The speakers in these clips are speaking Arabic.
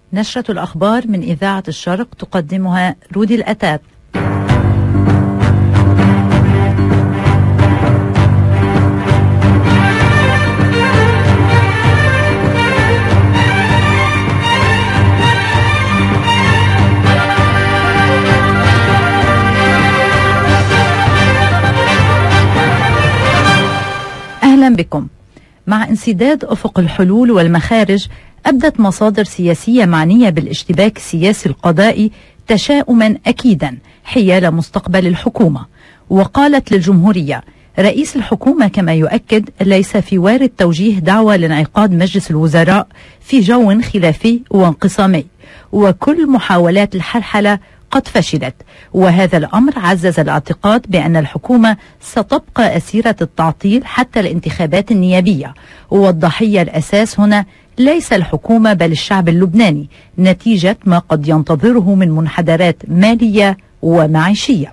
نشرة الأخبار من إذاعة الشرق تقدمها رودي الأتات. أهلا بكم. مع انسداد أفق الحلول والمخارج، أبدت مصادر سياسية معنية بالاشتباك السياسي القضائي تشاؤما أكيدا حيال مستقبل الحكومة، وقالت للجمهورية: رئيس الحكومة كما يؤكد ليس في وارد توجيه دعوة لانعقاد مجلس الوزراء في جو خلافي وانقسامي، وكل محاولات الحلحلة قد فشلت، وهذا الأمر عزز الاعتقاد بأن الحكومة ستبقى أسيرة التعطيل حتى الانتخابات النيابية، والضحية الأساس هنا ليس الحكومة بل الشعب اللبناني، نتيجة ما قد ينتظره من منحدرات مالية ومعيشية.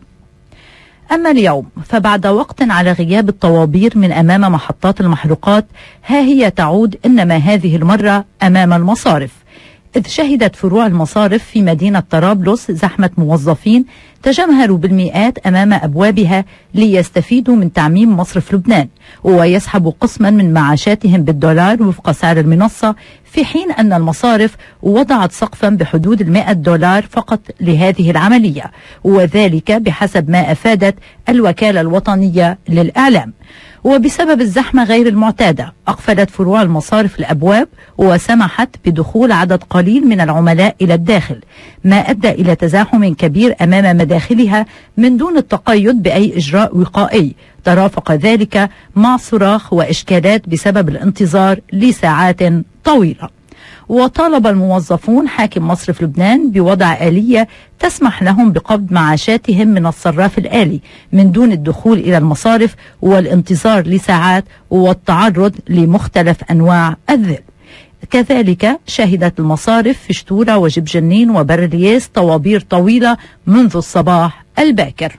أما اليوم فبعد وقت على غياب الطوابير من أمام محطات المحروقات، ها هي تعود، إنما هذه المرة أمام المصارف، إذ شهدت فروع المصارف في مدينة طرابلس زحمة موظفين تجمهروا بالمئات أمام أبوابها ليستفيدوا من تعميم مصرف لبنان ويسحبوا قسما من معاشاتهم بالدولار وفق سعر المنصة، في حين أن المصارف وضعت سقفا بحدود $100 فقط لهذه العملية، وذلك بحسب ما أفادت الوكالة الوطنية للإعلام. وبسبب الزحمة غير المعتادة أقفلت فروع المصارف الأبواب وسمحت بدخول عدد قليل من العملاء إلى الداخل، ما أدى إلى تزاحم كبير أمام مداخلها من دون التقيد بأي إجراء وقائي، ترافق ذلك مع صراخ وإشكالات بسبب الانتظار لساعات طويلة. وطالب الموظفون حاكم مصرف لبنان بوضع آلية تسمح لهم بقبض معاشاتهم من الصراف الآلي من دون الدخول إلى المصارف والانتظار لساعات والتعرض لمختلف أنواع الذل. كذلك شهدت المصارف في شتورة وجبجنين وبرلياس طوابير طويلة منذ الصباح الباكر.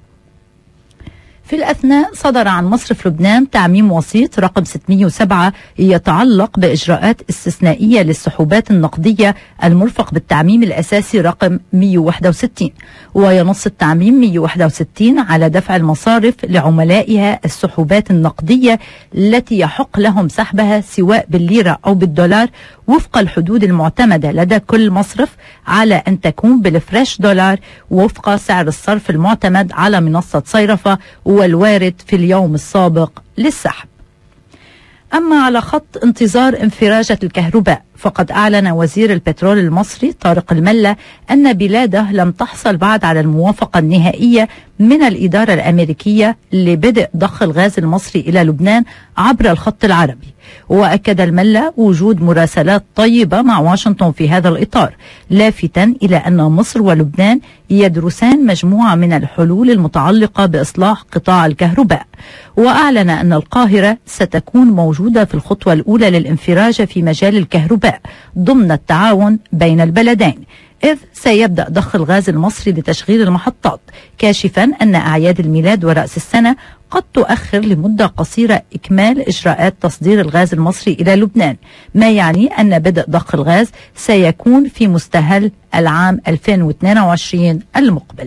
في الأثناء صدر عن مصرف لبنان تعميم وسيط رقم 607 يتعلق بإجراءات استثنائية للسحوبات النقدية المرفق بالتعميم الأساسي رقم 161، وينص التعميم 161 على دفع المصارف لعملائها السحوبات النقدية التي يحق لهم سحبها سواء بالليرة أو بالدولار وفق الحدود المعتمدة لدى كل مصرف، على أن تكون بالفريش دولار وفق سعر الصرف المعتمد على منصة صيرفة والوارد في اليوم السابق للسحب. أما على خط انتظار انفراجة الكهرباء، فقد أعلن وزير البترول المصري طارق الملا أن بلاده لم تحصل بعد على الموافقة النهائية من الإدارة الأمريكية لبدء ضخ الغاز المصري إلى لبنان عبر الخط العربي. وأكد الملا وجود مراسلات طيبة مع واشنطن في هذا الإطار، لافتا إلى أن مصر ولبنان يدرسان مجموعة من الحلول المتعلقة بإصلاح قطاع الكهرباء. وأعلن أن القاهرة ستكون موجودة في الخطوة الأولى للانفراج في مجال الكهرباء ضمن التعاون بين البلدين، إذ سيبدأ ضخ الغاز المصري لتشغيل المحطات، كاشفا أن أعياد الميلاد ورأس السنة قد تؤخر لمدة قصيرة إكمال إجراءات تصدير الغاز المصري إلى لبنان، ما يعني أن بدء ضخ الغاز سيكون في مستهل العام 2022 المقبل.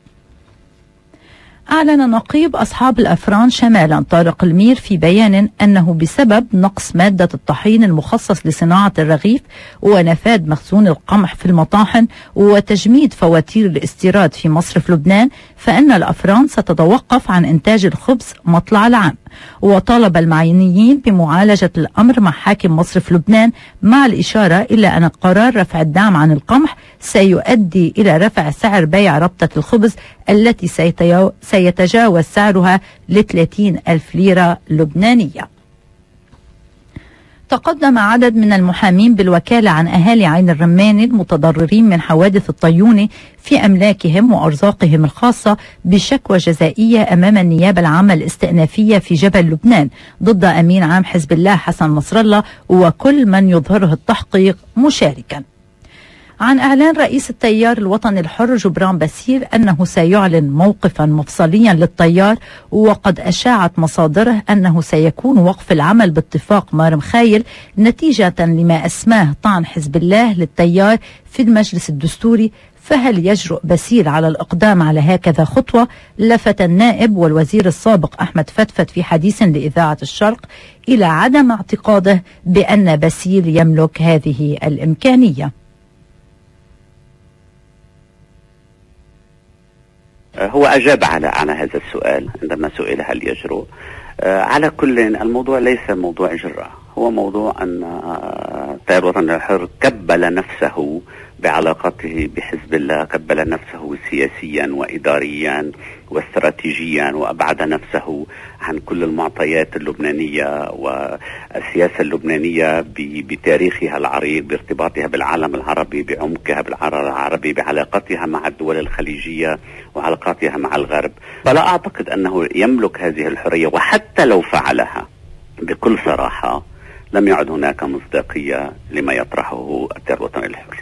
أعلن نقيب أصحاب الأفران شمالا طارق المير في بيان أنه بسبب نقص مادة الطحين المخصص لصناعة الرغيف ونفاد مخزون القمح في المطاحن وتجميد فواتير الاستيراد في مصرف لبنان، فإن الأفران ستتوقف عن إنتاج الخبز مطلع العام. وطالب المعنيين بمعالجة الأمر مع حاكم مصرف لبنان، مع الإشارة إلى أن قرار رفع الدعم عن القمح سيؤدي إلى رفع سعر بيع ربطة الخبز التي سيتجاوز سعرها ل30,000 ليرة لبنانية. تقدم عدد من المحامين بالوكالة عن أهالي عين الرماني المتضررين من حوادث الطيونة في أملاكهم وأرزاقهم الخاصة بشكوى جزائية أمام النيابة العامة الاستئنافية في جبل لبنان ضد أمين عام حزب الله حسن نصر الله وكل من يظهره التحقيق مشاركا. عن إعلان رئيس التيار الوطني الحر جبران باسيل أنه سيعلن موقفا مفصليا للتيار، وقد أشاعت مصادره أنه سيكون وقف العمل باتفاق مار مخايل نتيجة لما أسماه طعن حزب الله للتيار في المجلس الدستوري. فهل يجرؤ باسيل على الإقدام على هكذا خطوة؟ لفت النائب والوزير السابق أحمد فتفت في حديث لإذاعة الشرق إلى عدم اعتقاده بأن باسيل يملك هذه الإمكانية. هو أجاب على هذا السؤال عندما سئل هل يجرؤ. على كل، الموضوع ليس موضوع إجراء، هو موضوع أن التيار الوطني الحر كبل نفسه بعلاقته بحزب الله، كبل نفسه سياسيا وإداريا واستراتيجيا، وأبعد نفسه عن كل المعطيات اللبنانية والسياسة اللبنانية بتاريخها العريض، بارتباطها بالعالم العربي، بعمقها بالعالم العربي، بعلاقتها مع الدول الخليجية وعلاقاتها مع الغرب. فلا أعتقد أنه يملك هذه الحرية، وحتى لو فعلها بكل صراحة لم يعد هناك مصداقية لما يطرحه التيار الوطني الحر.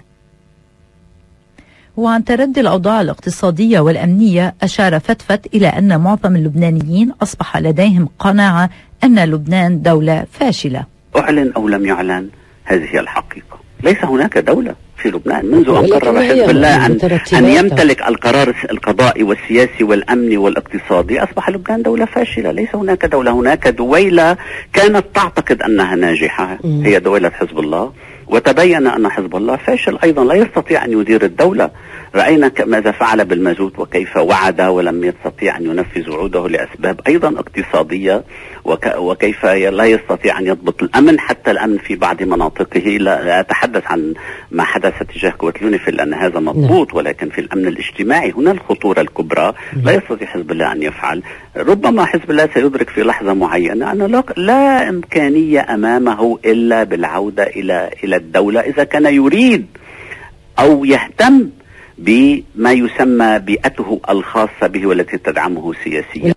وعن تردي الأوضاع الاقتصادية والأمنية، أشار فتفت إلى أن معظم اللبنانيين أصبح لديهم قناعة أن لبنان دولة فاشلة. أعلن أو لم يعلن، هذه الحقيقة. ليس هناك دولة في لبنان منذ أن قرر حزب الله أن يمتلك القرار القضائي والسياسي والأمني والاقتصادي. أصبح لبنان دولة فاشلة، ليس هناك دولة. هناك دويلة كانت تعتقد أنها ناجحة، هي دويلة حزب الله، وتبين أن حزب الله فاشل أيضا، لا يستطيع أن يدير الدولة. رأينا ماذا فعل بالمازوت، وكيف وعد ولم يستطيع أن ينفذ وعوده لأسباب أيضا اقتصادية، وكيف لا يستطيع أن يضبط الأمن، حتى الأمن في بعض مناطقه. لا أتحدث عن ما حدث تجاه كوتلونيفيل لأن هذا مضبوط، ولكن في الأمن الاجتماعي هنا الخطورة الكبرى. لا يستطيع حزب الله أن يفعل. ربما حزب الله سيدرك في لحظة معينة أن لا إمكانية أمامه إلا بالعودة إلى الدولة، إذا كان يريد أو يهتم بما يسمى بيئته الخاصة به والتي تدعمه سياسيا.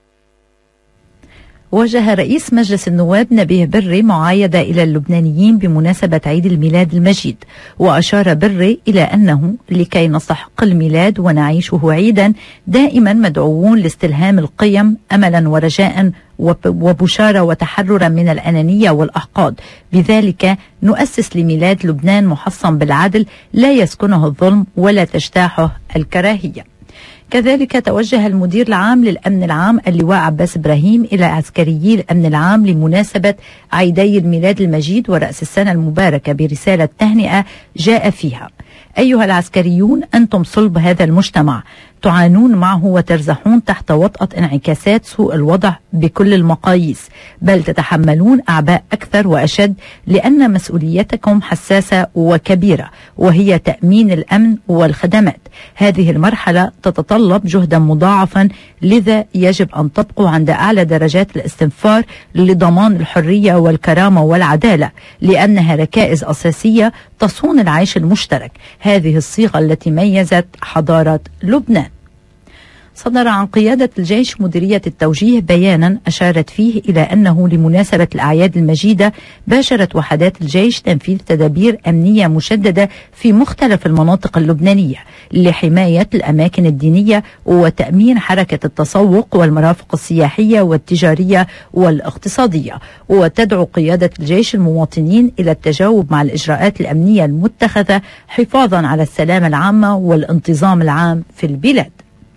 وجه رئيس مجلس النواب نبيه بري معايدة إلى اللبنانيين بمناسبة عيد الميلاد المجيد، وأشار بري إلى أنه لكي نستحق الميلاد ونعيشه عيدا دائما مدعوون لاستلهام القيم أملا ورجاء وبشارة وتحررا من الأنانية والأحقاد، بذلك نؤسس لميلاد لبنان محصن بالعدل لا يسكنه الظلم ولا تجتاحه الكراهية. كذلك توجه المدير العام للأمن العام اللواء عباس إبراهيم إلى عسكريي الأمن العام لمناسبة عيدي الميلاد المجيد ورأس السنة المباركة برسالة تهنئة جاء فيها: أيها العسكريون، أنتم صلب هذا المجتمع، تعانون معه وترزحون تحت وطأة انعكاسات سوء الوضع بكل المقاييس، بل تتحملون أعباء أكثر وأشد، لأن مسؤوليتكم حساسة وكبيرة، وهي تأمين الأمن والخدمات. هذه المرحلة تتطلب جهدا مضاعفا، لذا يجب أن تبقوا عند أعلى درجات الاستنفار لضمان الحرية والكرامة والعدالة، لأنها ركائز أساسية تصون العيش المشترك. هذه الصيغة التي ميزت حضارة لبنان. صدر عن قيادة الجيش مديرية التوجيه بيانا أشارت فيه إلى أنه لمناسبة الأعياد المجيدة باشرت وحدات الجيش تنفيذ تدابير أمنية مشددة في مختلف المناطق اللبنانية لحماية الأماكن الدينية وتأمين حركة التسوق والمرافق السياحية والتجارية والاقتصادية. وتدعو قيادة الجيش المواطنين إلى التجاوب مع الإجراءات الأمنية المتخذة حفاظا على السلامة العامة والانتظام العام في البلاد.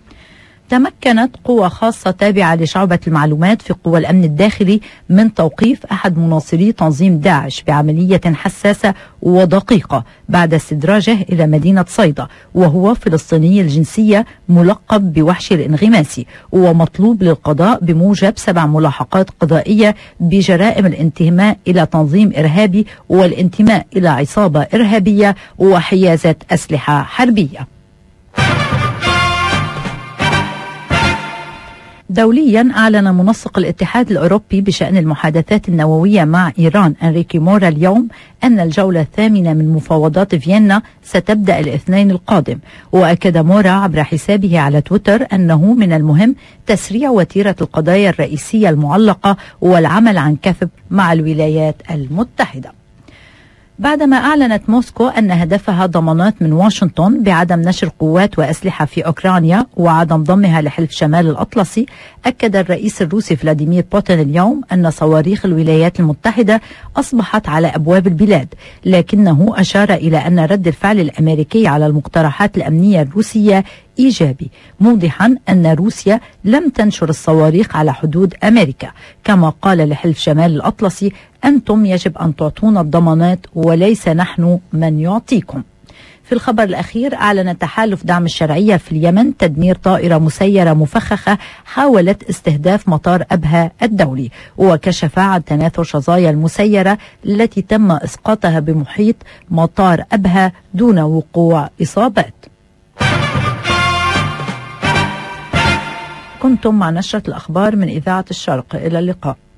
تمكنت قوى خاصة تابعة لشعبة المعلومات في قوى الأمن الداخلي من توقيف أحد مناصري تنظيم داعش بعملية حساسة ودقيقة بعد استدراجه إلى مدينة صيدا، وهو فلسطيني الجنسية ملقب بوحش الانغماسي، ومطلوب للقضاء بموجب 7 ملاحقات قضائية بجرائم الانتماء إلى تنظيم إرهابي والانتماء إلى عصابة إرهابية وحيازة أسلحة حربية. دوليا، أعلن منسق الاتحاد الأوروبي بشأن المحادثات النووية مع إيران أنريكي مورا اليوم أن الجولة الثامنة من مفاوضات فيينا ستبدأ الاثنين القادم. وأكد مورا عبر حسابه على تويتر أنه من المهم تسريع وتيرة القضايا الرئيسية المعلقة والعمل عن كثب مع الولايات المتحدة. بعدما أعلنت موسكو أن هدفها ضمانات من واشنطن بعدم نشر قوات وأسلحة في أوكرانيا وعدم ضمها لحلف شمال الأطلسي، أكد الرئيس الروسي فلاديمير بوتين اليوم أن صواريخ الولايات المتحدة أصبحت على أبواب البلاد، لكنه أشار إلى أن رد الفعل الأمريكي على المقترحات الأمنية الروسية إيجابي، موضحا أن روسيا لم تنشر الصواريخ على حدود أمريكا، كما قال لحلف شمال الأطلسي: أنتم يجب أن تعطونا الضمانات وليس نحن من يعطيكم. في الخبر الأخير، أعلن تحالف دعم الشرعية في اليمن تدمير طائرة مسيرة مفخخة حاولت استهداف مطار أبها الدولي، وكشف عن تناثر شظايا المسيرة التي تم إسقاطها بمحيط مطار أبها دون وقوع إصابات. كنتم مع نشرة الأخبار من إذاعة الشرق، إلى اللقاء.